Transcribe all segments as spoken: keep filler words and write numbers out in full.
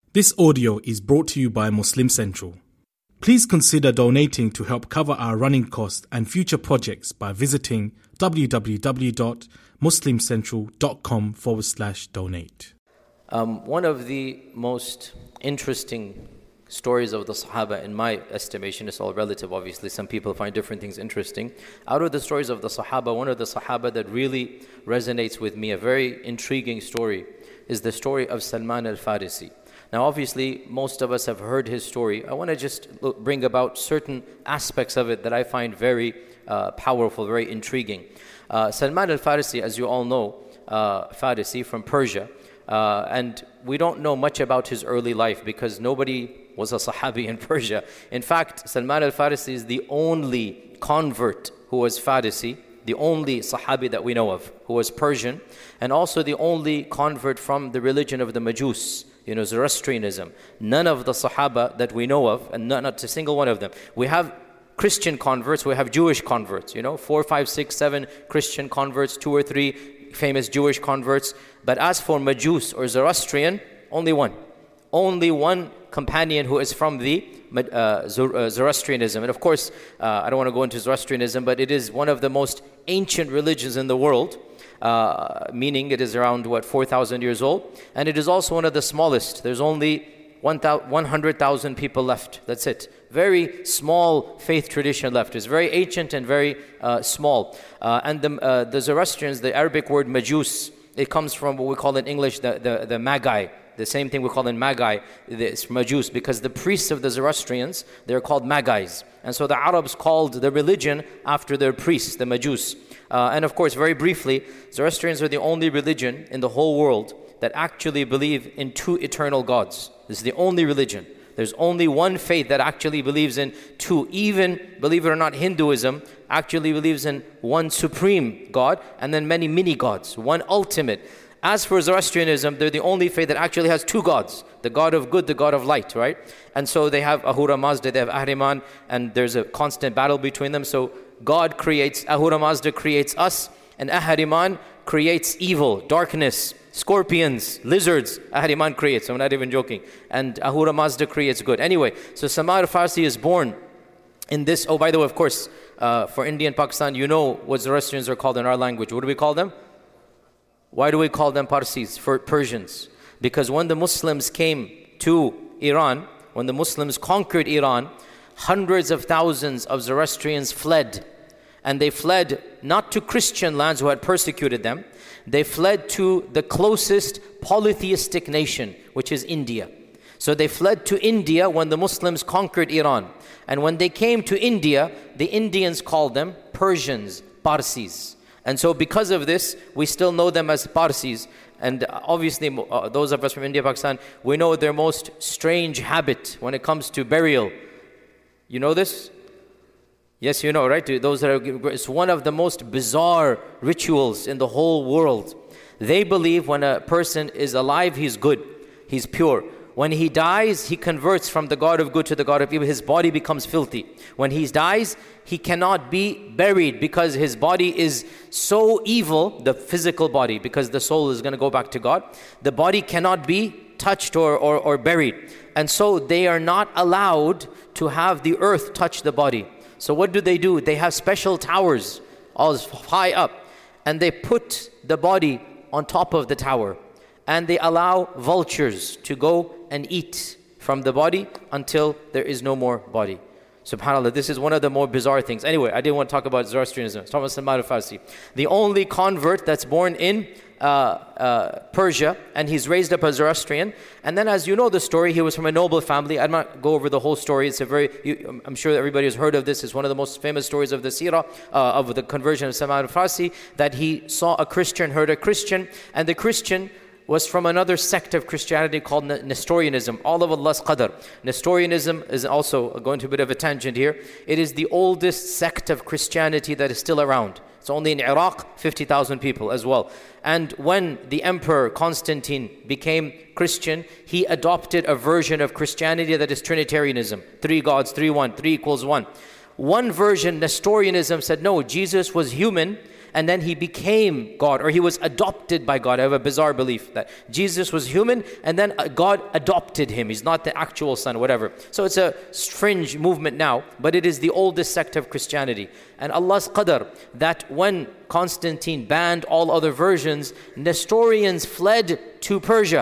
This audio is brought to you by Muslim Central. Please consider donating to help cover our running costs and future projects by visiting www.muslimcentral.com forward slash donate. Um, one of the most interesting stories of the Sahaba, in my estimation, it's all relative obviously, some people find different things interesting. Out of the stories of the Sahaba, one of the Sahaba that really resonates with me, a very intriguing story, is the story of Salman al-Farisi. Now obviously, most of us have heard his story. I want to just look, bring about certain aspects of it that I find very uh, powerful, very intriguing. Uh, Salman al-Farisi, as you all know, uh, Farisi from Persia, uh, and we don't know much about his early life because nobody was a Sahabi in Persia. In fact, Salman al-Farisi is the only convert who was Farisi, the only Sahabi that we know of who was Persian, and also the only convert from the religion of the Majus, you know, Zoroastrianism. None of the Sahaba that we know of, and not, not a single one of them. We have Christian converts, we have Jewish converts, you know, four, five, six, seven Christian converts, two or three famous Jewish converts. But as for Majus or Zoroastrian, only one. Only one companion who is from the uh, Zoroastrianism. And of course, uh, I don't want to go into Zoroastrianism, but it is one of the most ancient religions in the world. Uh, meaning it is around, what, four thousand years old. And it is also one of the smallest. There's only one hundred thousand people left. That's it. Very small faith tradition left. It's very ancient and very uh, small. Uh, and the, uh, the Zoroastrians, the Arabic word Majus, it comes from what we call in English the, the, the Magi. The same thing we call in Magi, it's Majus, because the priests of the Zoroastrians, they're called Magais. And so the Arabs called the religion after their priests, the Majus. Uh, and of course, very briefly, Zoroastrians are the only religion in the whole world that actually believe in two eternal gods. This is the only religion. There's only one faith that actually believes in two. Even, believe it or not, Hinduism actually believes in one supreme God and then many mini gods, one ultimate. As for Zoroastrianism, they're the only faith that actually has two gods, the God of good, the God of light, right? And so they have Ahura Mazda, they have Ahriman, and there's a constant battle between them. So God creates, Ahura Mazda creates us, and Ahriman creates evil, darkness, scorpions, lizards. Ahriman creates, I'm not even joking. And Ahura Mazda creates good. Anyway, so Salman al-Farisi is born in this, oh, by the way, of course, uh, for India and Pakistan, you know what Zoroastrians are called in our language. What do we call them? Why do we call them Parsis, for Persians? Because when the Muslims came to Iran, when the Muslims conquered Iran, hundreds of thousands of Zoroastrians fled. And they fled not to Christian lands who had persecuted them. They fled to the closest polytheistic nation, which is India. So they fled to India when the Muslims conquered Iran. And when they came to India, the Indians called them Persians, Parsis. And so because of this, we still know them as Parsis. And obviously, uh, those of us from India, Pakistan, we know their most strange habit when it comes to burial. You know this? Yes, you know, right? Those that are, it's one of the most bizarre rituals in the whole world. They believe when a person is alive, he's good, he's pure. When he dies, he converts from the God of good to the God of evil. His body becomes filthy. When he dies, he cannot be buried because his body is so evil, the physical body, because the soul is going to go back to God. The body cannot be touched or, or, or buried. And so they are not allowed to have the earth touch the body. So what do they do? They have special towers, all high up, and they put the body on top of the tower. And they allow vultures to go and eat from the body until there is no more body. SubhanAllah, this is one of the more bizarre things. Anyway, I didn't want to talk about Zoroastrianism. It's talking about Salman al-Farisi. The only convert that's born in uh, uh, Persia, and he's raised up as Zoroastrian. And then, as you know the story, he was from a noble family. I'm not go over the whole story. It's a very, you, I'm sure everybody has heard of this. It's one of the most famous stories of the seerah, uh, of the conversion of Salman al-Farisi, that he saw a Christian, heard a Christian, and the Christian was from another sect of Christianity called Nestorianism, all of Allah's qadr. Nestorianism is also, going to a bit of a tangent here, it is the oldest sect of Christianity that is still around. It's only in Iraq, fifty thousand people as well. And when the Emperor Constantine became Christian, he adopted a version of Christianity that is Trinitarianism. Three gods, three one, three equals one. One version, Nestorianism, said no, Jesus was human and then he became God, or he was adopted by God. I have a bizarre belief that Jesus was human and then God adopted him. He's not the actual son, whatever. So it's a fringe movement now, but it is the oldest sect of Christianity. And Allah's qadr that when Constantine banned all other versions, Nestorians fled to Persia.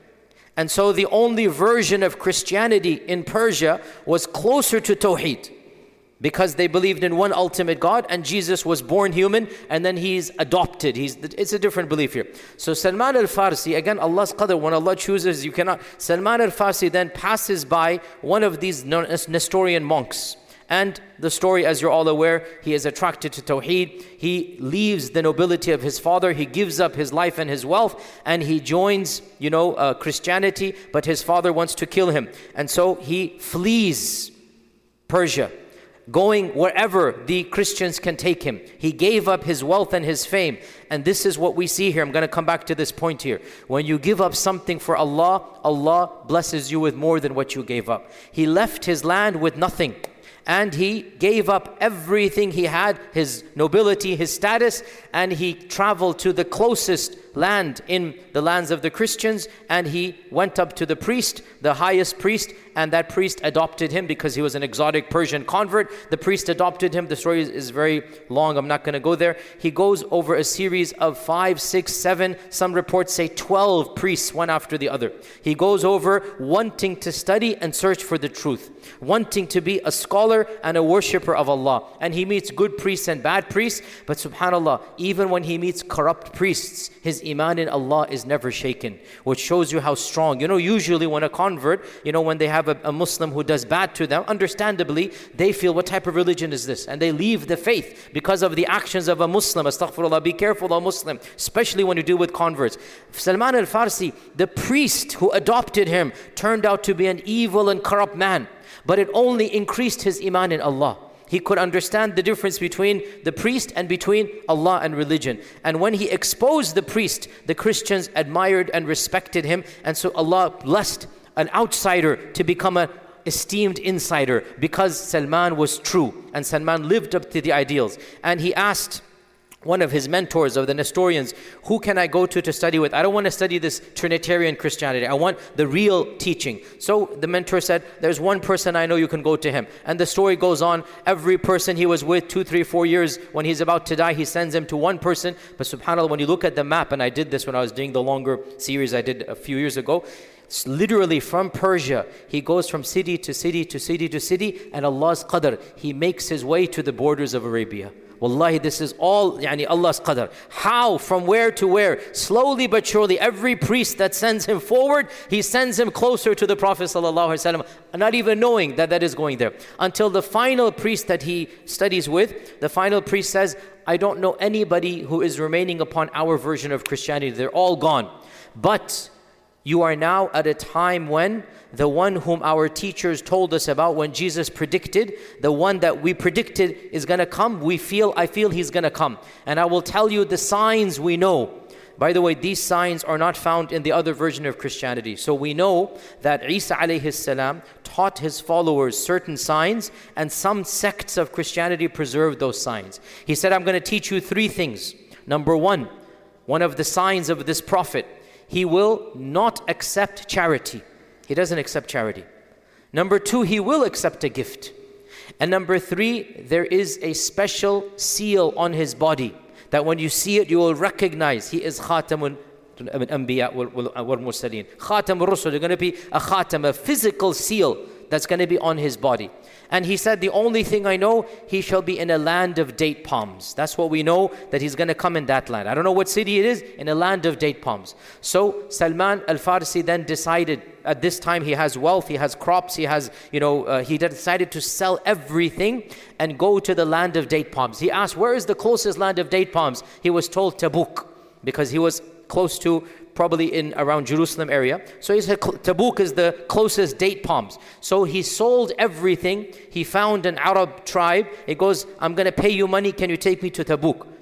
And so the only version of Christianity in Persia was closer to Tawheed, because they believed in one ultimate God, and Jesus was born human and then he's adopted. He's, it's a different belief here. So Salman al-Farsi, again, Allah's qadr, when Allah chooses, you cannot. Salman al-Farsi then passes by one of these Nestorian monks. And the story, as you're all aware, he is attracted to Tawheed. He leaves the nobility of his father. He gives up his life and his wealth, and he joins, you know, uh, Christianity. But his father wants to kill him, and so he flees Persia, going wherever the Christians can take him. He gave up his wealth and his fame. And this is what we see here. I'm going to come back to this point here. When you give up something for Allah, Allah blesses you with more than what you gave up. He left his land with nothing, and he gave up everything he had, his nobility, his status, and he traveled to the closest land in the lands of the Christians, and he went up to the priest, the highest priest, and that priest adopted him because he was an exotic Persian convert. The priest adopted him. The story is very long. I'm not going to go there. He goes over a series of five, six, seven, some reports say twelve priests, one after the other. He goes over wanting to study and search for the truth, wanting to be a scholar and a worshipper of Allah. And he meets good priests and bad priests. But subhanAllah, even when he meets corrupt priests, his iman in Allah is never shaken, which shows you how strong. You know, usually when a convert, you know, when they have a, a Muslim who does bad to them, understandably, they feel, what type of religion is this? And they leave the faith because of the actions of a Muslim. Astaghfirullah, be careful, a Muslim, especially when you deal with converts. Salman al-Farsi, the priest who adopted him, turned out to be an evil and corrupt man. But it only increased his iman in Allah. He could understand the difference between the priest and between Allah and religion. And when he exposed the priest, the Christians admired and respected him. And so Allah blessed an outsider to become an esteemed insider, because Salman was true and Salman lived up to the ideals. And he asked one of his mentors of the Nestorians, who can I go to to study with? I don't want to study this Trinitarian Christianity. I want the real teaching. So the mentor said, there's one person I know, you can go to him. And the story goes on. Every person he was with two, three, four years, when he's about to die, he sends him to one person. But subhanAllah, when you look at the map, and I did this when I was doing the longer series I did a few years ago, it's literally from Persia, he goes from city to city to city to city, and Allah's qadr, he makes his way to the borders of Arabia. Wallahi, this is all yani Allah's qadr. How? From where to where? Slowly but surely, every priest that sends him forward, he sends him closer to the Prophet ﷺ, not even knowing that that is going there. Until the final priest that he studies with, the final priest says, I don't know anybody who is remaining upon our version of Christianity. They're all gone. But you are now at a time when the one whom our teachers told us about, when Jesus predicted, the one that we predicted is going to come, we feel, I feel he's going to come. And I will tell you the signs we know. By the way, these signs are not found in the other version of Christianity. So we know that Isa alayhi salam taught his followers certain signs, and some sects of Christianity preserved those signs. He said, I'm going to teach you three things. Number one, one of the signs of this prophet, he will not accept charity. He doesn't accept charity. Number two, he will accept a gift. And number three, there is a special seal on his body that when you see it, you will recognize he is Khatamun al-Anbiya wal-Mursaleen. Khatam al-Rusul, there's going to be a khatam, a physical seal that's going to be on his body. And he said, the only thing I know, he shall be in a land of date palms. That's what we know, that he's going to come in that land. I don't know what city it is, in a land of date palms. So Salman al-Farsi then decided, at this time he has wealth, he has crops, he has, you know, uh, he decided to sell everything and go to the land of date palms. He asked, where is the closest land of date palms? He was told Tabuk, because he was close to, probably in around Jerusalem area. So he said Tabuk is the closest date palms. So he sold everything. He found an Arab tribe. He goes, I'm going to pay you money. Can you take me to Tabuk?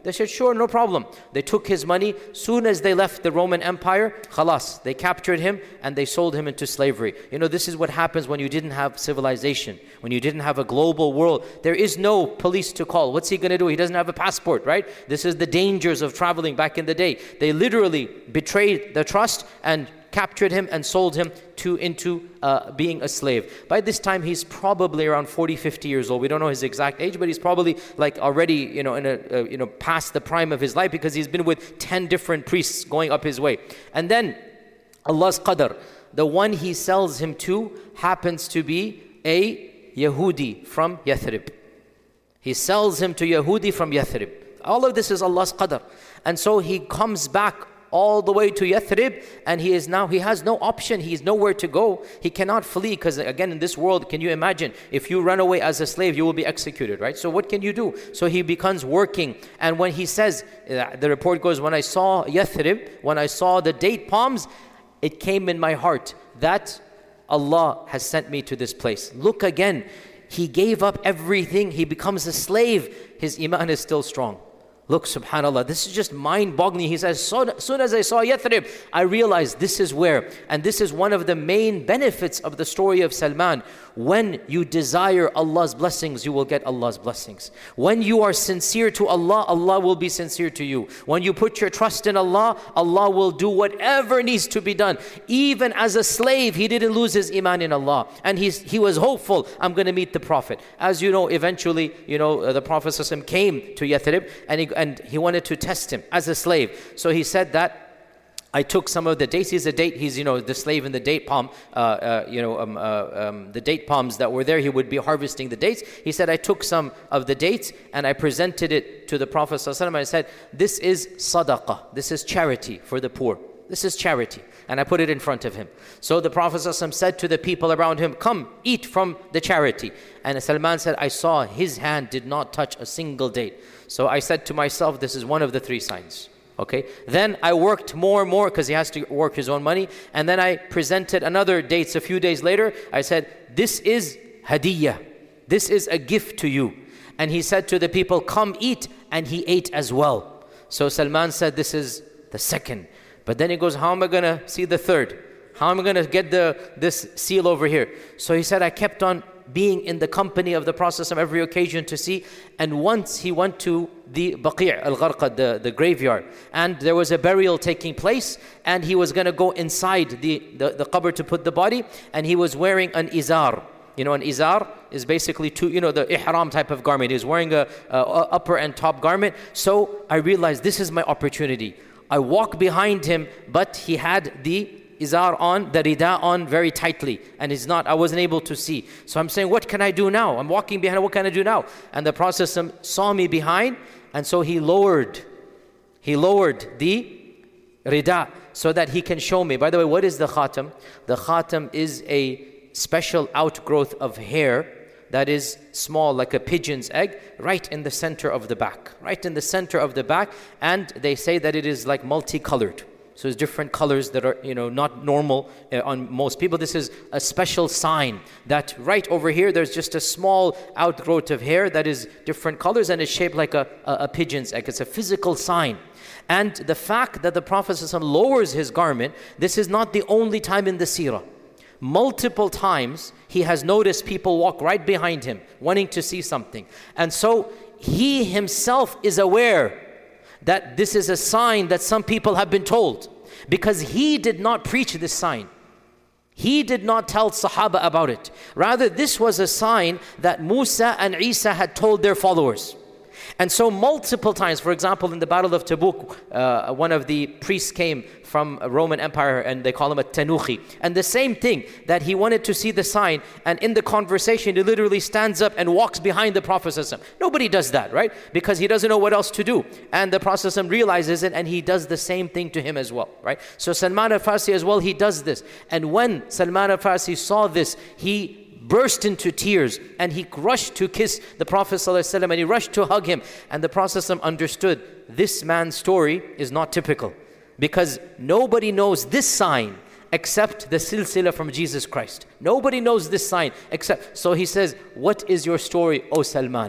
They said, sure, no problem. They took his money. Soon as they left the Roman Empire, khalas, they captured him and they sold him into slavery. You know, this is what happens when you didn't have civilization, when you didn't have a global world. There is no police to call. What's he going to do? He doesn't have a passport, right? This is the dangers of traveling back in the day. They literally betrayed the trust and captured him and sold him to into uh, being a slave. By this time, he's probably around forty, fifty years old. We don't know his exact age, but he's probably like already, you know, in a, uh, you know, past the prime of his life, because he's been with ten different priests going up his way. And then Allah's qadr, the one he sells him to happens to be a Yahudi from Yathrib. He sells him to Yahudi from Yathrib. All of this is Allah's qadr. And so he comes back all the way to Yathrib, and he is now, he has no option, he is nowhere to go. He cannot flee, because again, in this world, can you imagine, if you run away as a slave, you will be executed, right? So what can you do? So he becomes working, and when he says, the report goes, when I saw Yathrib, when I saw the date palms, it came in my heart that Allah has sent me to this place. Look again, he gave up everything, he becomes a slave, his iman is still strong. Look, subhanAllah, this is just mind-boggling. He says, so, as soon as I saw Yathrib, I realized this is where, and this is one of the main benefits of the story of Salman. When you desire Allah's blessings, you will get Allah's blessings. When you are sincere to Allah, Allah will be sincere to you. When you put your trust in Allah, Allah will do whatever needs to be done. Even as a slave, he didn't lose his iman in Allah. And he's, he was hopeful, I'm going to meet the Prophet. As you know, eventually, you know, uh, the Prophet ﷺ came to Yathrib, and he, and he wanted to test him as a slave. So he said that, I took some of the dates. He's a date. He's, you know, the slave in the date palm, uh, uh, you know, um, uh, um, the date palms that were there. He would be harvesting the dates. He said, I took some of the dates and I presented it to the Prophet ﷺ. I said, this is sadaqah. This is charity for the poor. This is charity. And I put it in front of him. So the Prophet ﷺ said to the people around him, come, eat from the charity. And Salman said, I saw his hand did not touch a single date. So I said to myself, this is one of the three signs. Okay, then I worked more and more, because he has to work his own money. And then I presented another dates a few days later. I said, this is hadiyah. This is a gift to you. And he said to the people, come eat. And he ate as well. So Salman said, this is the second. But then he goes, how am I going to see the third? How am I going to get the this seal over here? So he said, I kept on being in the company of the Prophet on every occasion to see. And once he went to the Baqi' al-Gharqad, the, the graveyard, and there was a burial taking place, and he was going to go inside the, the, the qabr to put the body, and he was wearing an izar. You know, an izar is basically two, you know, the ihram type of garment. He was wearing a, a upper and top garment. So I realized this is my opportunity. I walk behind him, but he had the izar on, the rida on very tightly, and it's not, I wasn't able to see. So I'm saying, what can I do now? I'm walking behind, what can I do now? And the Prophet saw me behind, and so he lowered, he lowered the rida so that he can show me. By the way, what is the khatam? The khatam is a special outgrowth of hair that is small, like a pigeon's egg, right in the center of the back, right in the center of the back, and they say that it is like multicolored. So it's different colors that are, you know, not normal uh, on most people. This is a special sign that right over here, there's just a small outgrowth of hair that is different colors and is shaped like a, a, a pigeon's egg. It's a physical sign. And the fact that the Prophet ﷺ lowers his garment, this is not the only time in the seerah. Multiple times, he has noticed people walk right behind him, wanting to see something. And so he himself is aware that this is a sign that some people have been told, because he did not preach this sign. He did not tell Sahaba about it. Rather, this was a sign that Musa and Isa had told their followers. And so multiple times, for example, in the Battle of Tabuk, uh, one of the priests came from a Roman Empire, and they call him a Tanuchi. And the same thing, that he wanted to see the sign, and in the conversation, he literally stands up and walks behind the Prophet ﷺ. Nobody does that, right? Because he doesn't know what else to do. And the Prophet ﷺ realizes it, and he does the same thing to him as well, right? So Salman al-Farsi as well, he does this. And when Salman al-Farsi saw this, he burst into tears, and he rushed to kiss the Prophet ﷺ, and he rushed to hug him. And the Prophet ﷺ understood this man's story is not typical, because nobody knows this sign except the silsila from Jesus Christ. Nobody knows this sign except, so he says, what is your story, O Salman?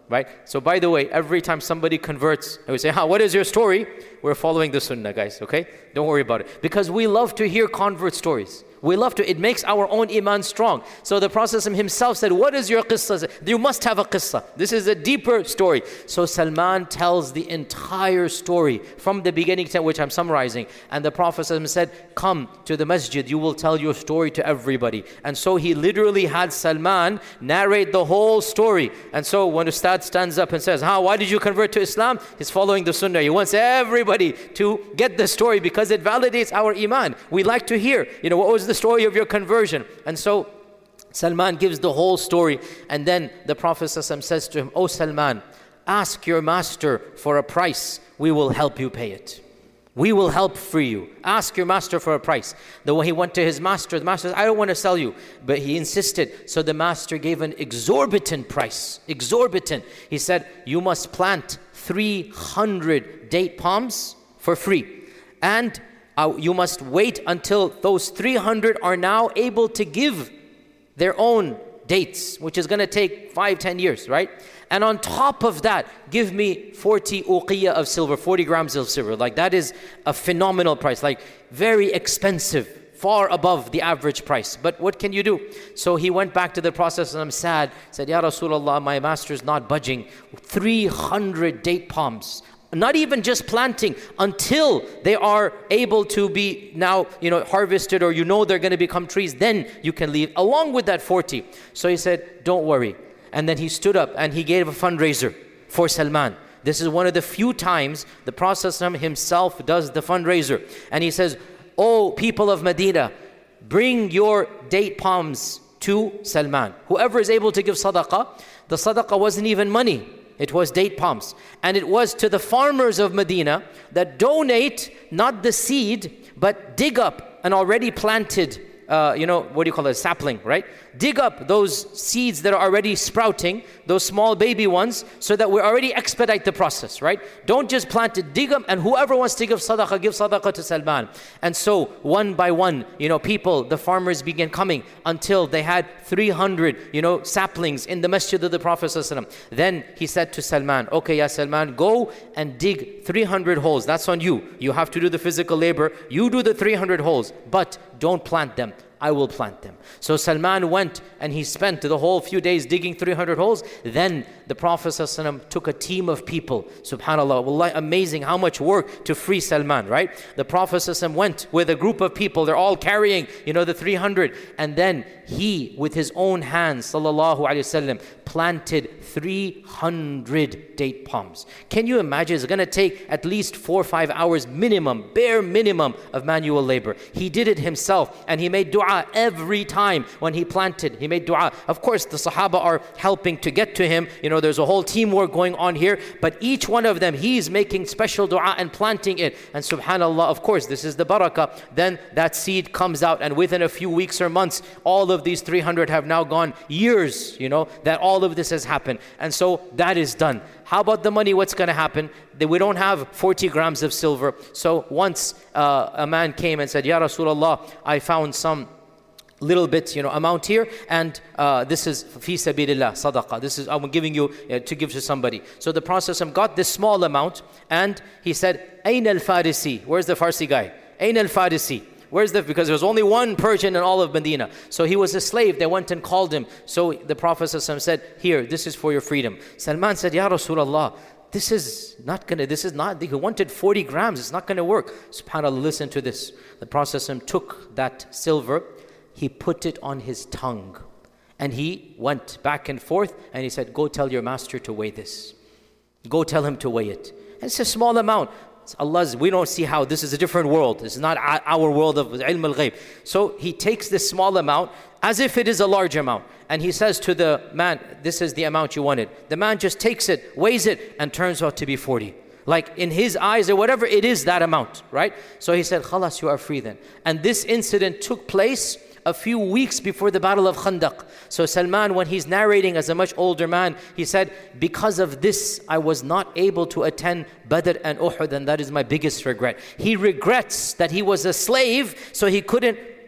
right? So by the way, every time somebody converts, and we say, "Ha, what is your story?" We're following the sunnah, guys, okay? Don't worry about it. Because we love to hear convert stories. We love to, it makes our own iman strong. So the Prophet himself said, what is your qissa? You must have a qissa. This is a deeper story. So Salman tells the entire story from the beginning to which I'm summarizing. And the Prophet said, come to the masjid, you will tell your story to everybody. And so he literally had Salman narrate the whole story. And so when Ustad stands up and says, "How? Why did you convert to Islam?" He's following the sunnah. He wants everybody to get the story because it validates our iman. We like to hear, you know, what was the story of your conversion? And so Salman gives the whole story, and then the Prophet ﷺ says to him, "Oh Salman, ask your master for a price, we will help you pay it. We will help free you. Ask your master for a price." The way he went to his master, the master said, "I don't want to sell you," but he insisted. So the master gave an exorbitant price, exorbitant. He said, "You must plant three hundred date palms for free, and Uh, you must wait until those three hundred are now able to give their own dates, which is going to take five, ten years, right? And on top of that, give me forty uqiyah of silver, forty grams of silver. Like that is a phenomenal price, like very expensive, far above the average price. But what can you do?" So he went back to the Prophet and I'm sad, said, "Ya Rasulullah, my master is not budging. three hundred date palms. Not even just planting, until they are able to be now, you know, harvested, or you know they're going to become trees, then you can leave along with that forty. So he said, "Don't worry." And then he stood up and he gave a fundraiser for Salman. This is one of the few times the Prophet himself does the fundraiser. And he says, "Oh people of Medina, bring your date palms to Salman." Whoever is able to give sadaqah, the sadaqah wasn't even money. It was date palms. And it was to the farmers of Medina that donate not the seed, but dig up an already planted, uh, you know, what do you call it, sapling, right? Dig up those seeds that are already sprouting, those small baby ones, so that we already expedite the process, right? Don't just plant it, dig them, and whoever wants to give sadaqah, give sadaqah to Salman. And so one by one, you know, people, the farmers began coming until they had three hundred, you know, saplings in the masjid of the Prophet ﷺ. Then he said to Salman, "Okay, ya Salman, go and dig three hundred holes. That's on you. You have to do the physical labor. You do the three hundred holes, but don't plant them. I will plant them." So Salman went and he spent the whole few days digging three hundred holes. Then the Prophet ﷺ took a team of people. Subhanallah, wallahi, amazing how much work to free Salman, right? The Prophet ﷺ went with a group of people. They're all carrying, you know, the three hundred. And then he, with his own hands, sallallahu alayhi wasallam, planted three hundred date palms. Can you imagine? It's going to take at least four or five hours minimum, bare minimum of manual labor. He did it himself, and he made dua every time when he planted. He made dua. Of course, the Sahaba are helping to get to him. You know, there's a whole teamwork going on here, but each one of them, he's making special dua and planting it. And subhanallah, of course, this is the barakah. Then that seed comes out, and within a few weeks or months, all of these three hundred have now gone years, you know, that all of this has happened. And so that is done. How about the money? What's going to happen? That we don't have forty grams of silver. So once uh, a man came and said, "Ya Rasulullah, I found some little bit, you know, amount here, and uh, this is fi sabilillah, sadaqah. This is, I'm giving you uh, to give to somebody." So the Prophet got this small amount, and he said, "Ayn al-Farisi?" Where's the Farsi guy? "Ayn al-Farisi?" Where's the, because there was only one Persian in all of Medina. So he was a slave. They went and called him. So the Prophet said, "Here, this is for your freedom." Salman said, "Ya Rasulullah, this is not gonna, this is not, he wanted forty grams. It's not gonna work." SubhanAllah, listen to this. The Prophet took that silver, he put it on his tongue, and he went back and forth, and he said, "Go tell your master to weigh this. Go tell him to weigh it." And it's a small amount. Allah's, we don't see how, this is a different world. This is not our world of ilm al-ghayb. So he takes this small amount as if it is a large amount, and he says to the man, "This is the amount you wanted." The man just takes it, weighs it, and turns out to be forty. Like in his eyes or whatever, it is that amount, right? So he said, "Khalas, you are free then." And this incident took place a few weeks before the Battle of Khandaq. So Salman, when he's narrating as a much older man, he said, "Because of this, I was not able to attend Badr and Uhud, and that is my biggest regret." He regrets that he was a slave, so he couldn't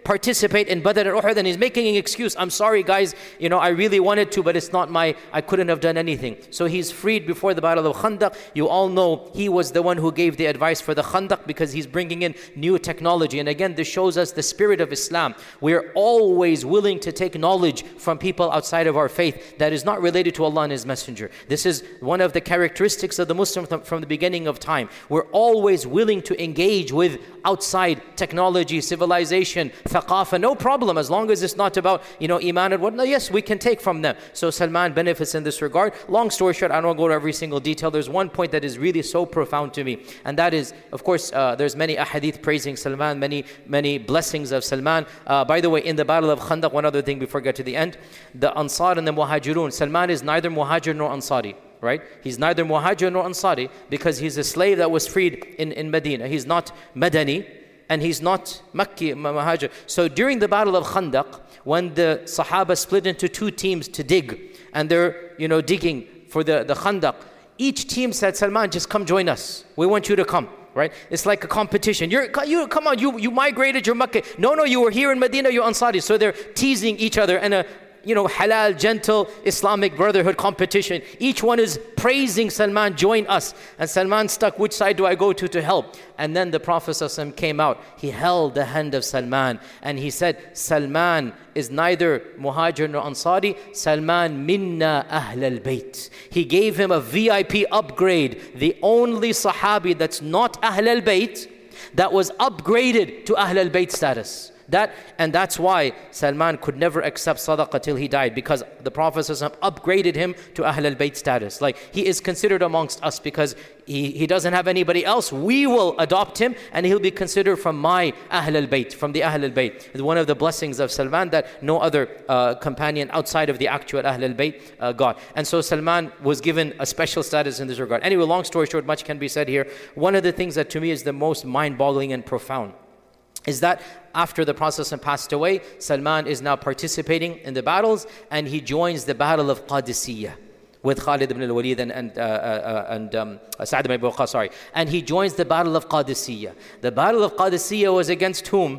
participate in Badr and Uhud, and he's making an excuse. I'm sorry guys, you know, I really wanted to, but it's not my, I couldn't have done anything. So he's freed before the Battle of Khandaq. You all know he was the one who gave the advice for the Khandaq because he's bringing in new technology. And again, this shows us the spirit of Islam. We're always willing to take knowledge from people outside of our faith that is not related to Allah and His Messenger. This is one of the characteristics of the Muslim from the beginning of time. We're always willing to engage with outside technology, civilization, thaqafa, no problem, as long as it's not about, you know, iman and whatnot. Yes, we can take from them. So Salman benefits in this regard. Long story short, I don't want to go to every single detail. There's one point that is really so profound to me, and that is, of course, uh, there's many ahadith praising Salman, many, many blessings of Salman. Uh, by the way, in the Battle of Khandaq, one other thing before I get to the end, the Ansar and the Muhajirun, Salman is neither Muhajir nor Ansari. Right? He's neither Muhajir nor Ansari because he's a slave that was freed in, in Medina. He's not Madani and he's not Makki, Muhajir. So during the Battle of Khandaq, when the Sahaba split into two teams to dig, and they're, you know, digging for the, the Khandaq, each team said, Salman, just come join us. We want you to come. Right? It's like a competition. You're, you, come on, you, you migrated, you're Makkah. No, no, you were here in Medina, you're Ansari. So they're teasing each other, and a you know, halal, gentle Islamic brotherhood competition. Each one is praising Salman, join us. And Salman stuck, which side do I go to to help? And then the Prophet ﷺ came out. He held the hand of Salman and he said, Salman is neither Muhajir nor Ansari. Salman minna ahl al-bayt. He gave him a V I P upgrade. The only Sahabi that's not Ahl al-Bayt that was upgraded to Ahl al-Bayt status. That, and that's why Salman could never accept sadaqah till he died, because the Prophet ﷺ upgraded him to Ahl al-Bayt status. Like, he is considered amongst us because he, he doesn't have anybody else. We will adopt him and he'll be considered from my Ahl al-Bayt, from the Ahl al-Bayt. It's one of the blessings of Salman that no other uh, companion outside of the actual Ahl al-Bayt uh, got. And so Salman was given a special status in this regard. Anyway, long story short, much can be said here. One of the things that to me is the most mind-boggling and profound is that after the Prophet passed away, Salman is now participating in the battles, and he joins the battle of Qadisiyah with Khalid ibn al-Walid and, and, uh, uh, and um, Sa'd ibn Abi Waqqas, sorry. And he joins the battle of Qadisiyah. The battle of Qadisiyah was against whom?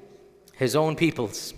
His own peoples.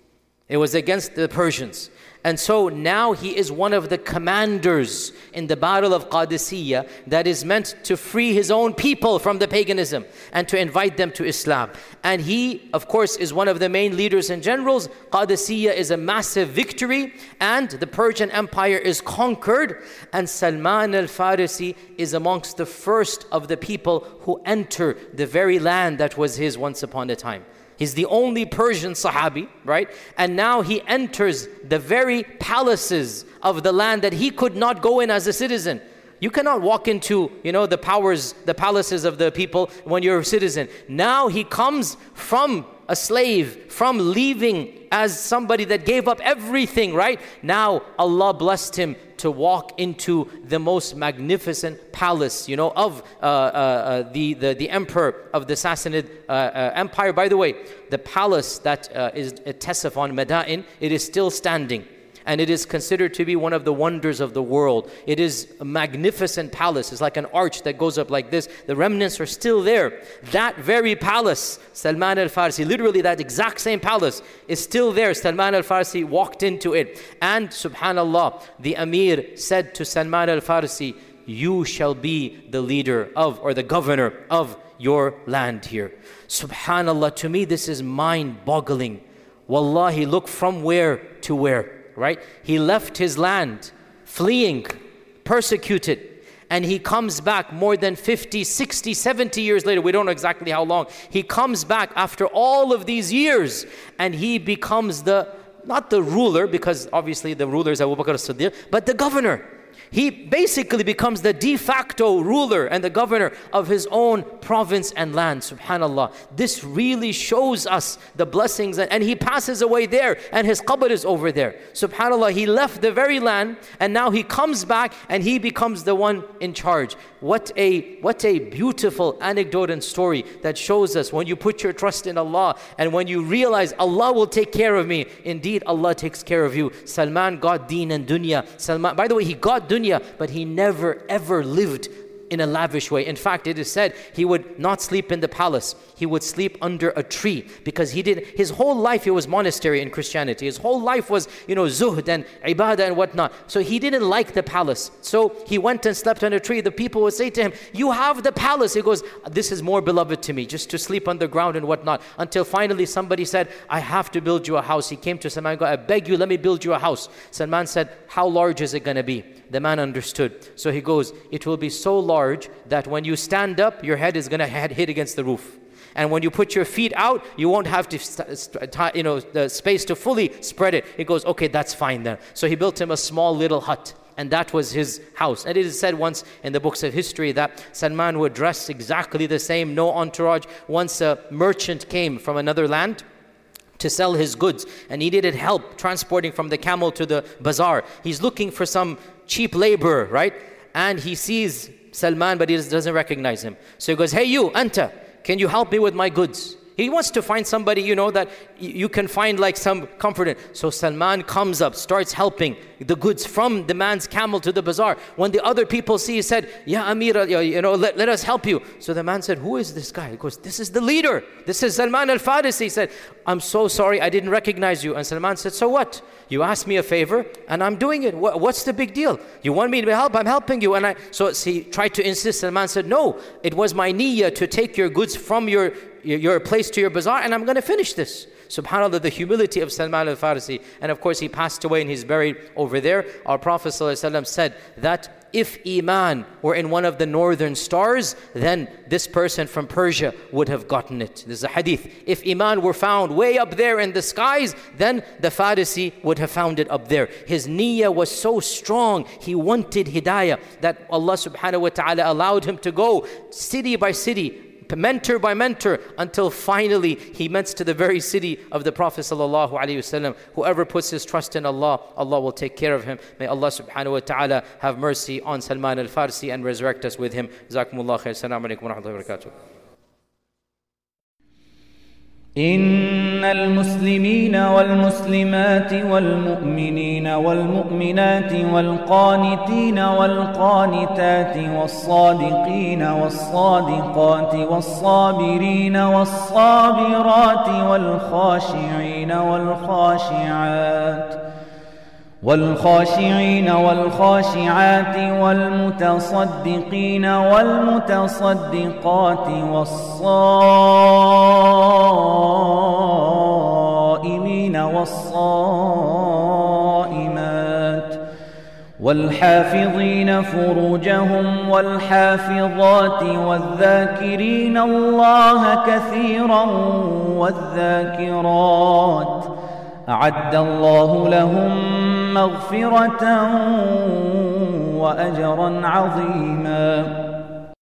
It was against the Persians. And so now he is one of the commanders in the battle of Qadisiyah that is meant to free his own people from the paganism and to invite them to Islam. And he, of course, is one of the main leaders and generals. Qadisiyah is a massive victory and the Persian Empire is conquered. And Salman al-Farisi is amongst the first of the people who enter the very land that was his once upon a time. He's the only Persian Sahabi, right? And now he enters the very palaces of the land that he could not go in as a citizen. You cannot walk into, you know, the powers, the palaces of the people when you're a citizen. Now he comes from a slave, from leaving as somebody that gave up everything, right? Now Allah blessed him to walk into the most magnificent palace, you know, of uh, uh, uh, the, the, the emperor of the Sassanid uh, uh, Empire. By the way, the palace that uh, is at Ctesiphon, Madain, it is still standing. And it is considered to be one of the wonders of the world. It is a magnificent palace. It's like an arch that goes up like this. The remnants are still there. That very palace, Salman al-Farsi, literally that exact same palace is still there. Salman al-Farsi walked into it. And subhanallah, the Amir said to Salman al-Farsi, you shall be the leader of, or the governor of your land here. Subhanallah, to me this is mind-boggling. Wallahi, look from where to where. Right? He left his land, fleeing, persecuted, and he comes back more than fifty, sixty, seventy years later. We don't know exactly how long. He comes back after all of these years, and he becomes the, not the ruler, because obviously the ruler is Abu Bakr as-Siddiq, but the governor. He basically becomes the de facto ruler and the governor of his own province and land. Subhanallah. This really shows us the blessings. And he passes away there and his qabr is over there. Subhanallah. He left the very land and now he comes back and he becomes the one in charge. What a, what a beautiful anecdote and story that shows us when you put your trust in Allah and when you realize Allah will take care of me. Indeed, Allah takes care of you. Salman got deen and dunya. Salman, by the way, he got dunya, but he never ever lived in a lavish way. In fact, it is said he would not sleep in the palace. He would sleep under a tree because he did, his whole life it was monastery in Christianity. His whole life was, you know, zuhd and ibadah and whatnot. So he didn't like the palace. So he went and slept on a tree. The people would say to him, you have the palace. He goes, this is more beloved to me, just to sleep on the ground and whatnot. Until finally somebody said, I have to build you a house. He came to Salman and goes, I beg you, let me build you a house. Salman said, how large is it going to be? The man understood. So he goes, it will be so large that when you stand up, your head is going to hit against the roof. And when you put your feet out, you won't have to, you know, the space to fully spread it. He goes, okay, that's fine then. So he built him a small little hut. And that was his house. And it is said once in the books of history that Salman would dress exactly the same, no entourage. Once a merchant came from another land to sell his goods, and he needed help transporting from the camel to the bazaar. He's looking for some cheap laborer, right? And he sees Salman, but he doesn't recognize him. So he goes, hey you, Anta, can you help me with my goods? He wants to find somebody, you know, that you can find like some comfort in. So Salman comes up, starts helping the goods from the man's camel to the bazaar. When the other people see, he said, Ya Amira, you know, let, let us help you. So the man said, who is this guy? He goes, this is the leader. This is Salman al-Farisi. He said, I'm so sorry, I didn't recognize you. And Salman said, so what? You asked me a favor and I'm doing it. What, what's the big deal? You want me to help? I'm helping you. And I, so he tried to insist. Salman said, no, it was my niyyah to take your goods from your your place to your bazaar, and I'm going to finish this. SubhanAllah, the humility of Salman al-Farisi. And of course, he passed away and he's buried over there. Our Prophet ﷺ said that if Iman were in one of the northern stars, then this person from Persia would have gotten it. This is a hadith. If Iman were found way up there in the skies, then the Farisi would have found it up there. His niyyah was so strong. He wanted hidayah that Allah subhanahu wa ta'ala allowed him to go city by city, mentor by mentor, until finally he met to the very city of the Prophet sallallahu alaihi wasallam. Whoever puts his trust in Allah, Allah will take care of him. May Allah subhanahu wa ta'ala have mercy on Salman al-Farsi and resurrect us with him. Jazakumullah khair. Assalamu alaikum wa rahmatullahi wa barakatuh. إن المسلمين والمسلمات والمؤمنين والمؤمنات والقانتين والقانتات والصادقين والصادقات والصابرين والصابرات والخاشعين والخاشعات والخاشعين والخاشعات والمتصدقين والمتصدقات والصائمين والصائمات والحافظين فروجهم والحافظات والذاكرين الله كثيرا والذاكرات أعد الله لهم مغفرة وأجرا عظيما.